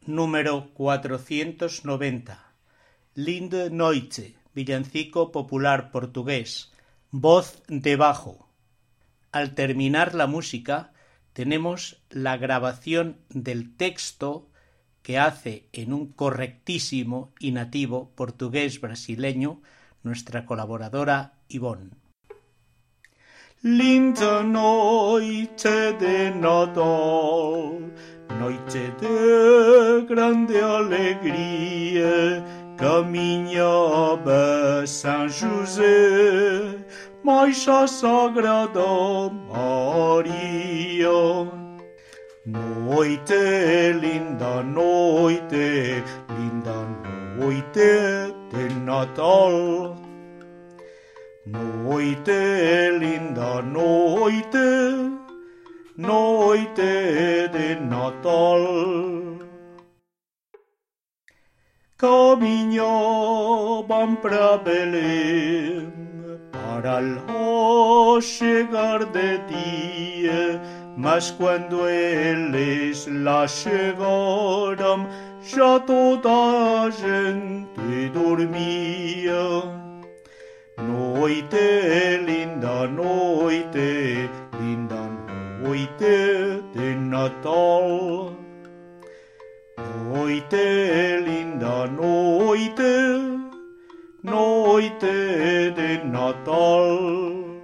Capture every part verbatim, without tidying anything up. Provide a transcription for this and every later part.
número cuatrocientos noventa. Linde Noite, villancico popular portugués, voz de bajo. Al terminar la música, tenemos la grabación del texto que hace en un correctísimo y nativo portugués brasileño nuestra colaboradora Ivonne. Linda noite de Natal, noite de grande alegria, caminhava São José, mais a Sagrada Maria. Noite, linda noite, linda noite de Natal. Noite, linda noite, noite de Natal. Caminhavam para Belém, para lá chegar de dia, mas quando eles lá chegaram, já toda a gente dormia. Noite, linda noite, linda noite de Natal. Noite, linda noite, noite de Natal.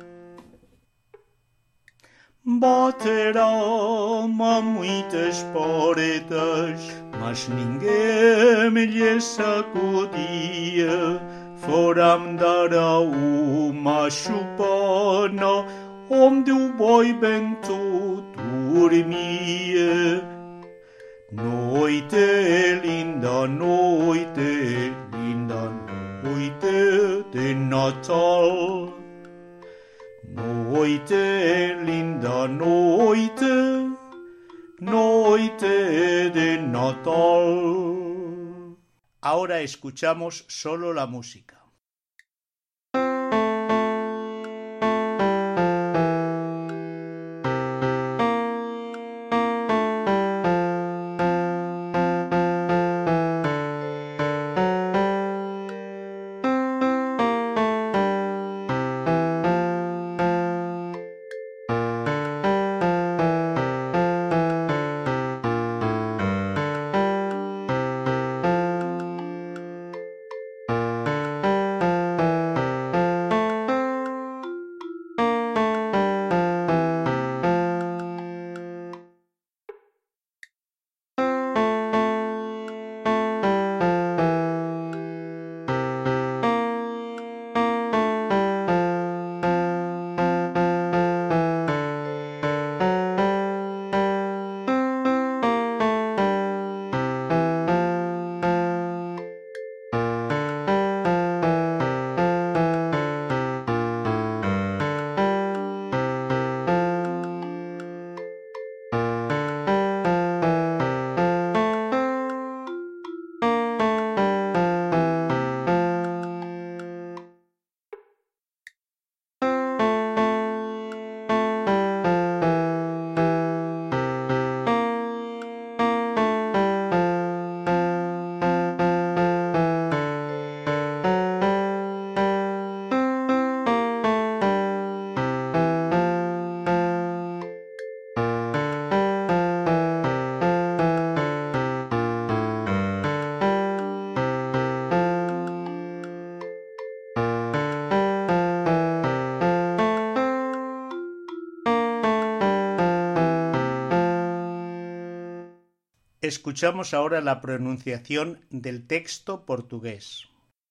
Baterão a muitas portas, mas ninguém lhes sacudia. Foram dar a uma chupana, onde o boi bento dormia. Noite, linda noite, linda noite de Natal. Noite, linda noite, noite de Natal. Ahora escuchamos solo la música. Escuchamos ahora la pronunciación del texto portugués.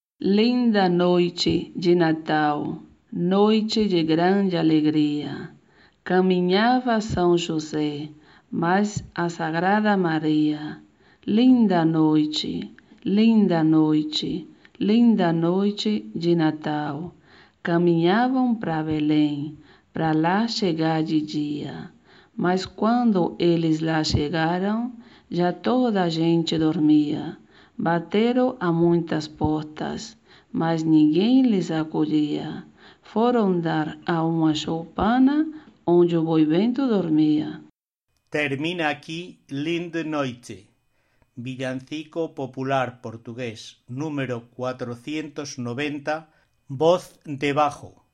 Linda noite de Natal, noite de grande alegria. Caminhava São José, mas a Sagrada Maria. Linda noite, linda noite, linda noite de Natal. Caminhavam para Belém, para lá chegar de dia. Mas quando eles lá chegaram, já toda a gente dormia. Bateram a muitas portas, mas ninguém lhes acolhia. Foram dar a uma choupana, onde o boi bento dormia. Termina aquí Linde Noite, Villancico popular portugués número cuatrocientos noventa, voz de bajo.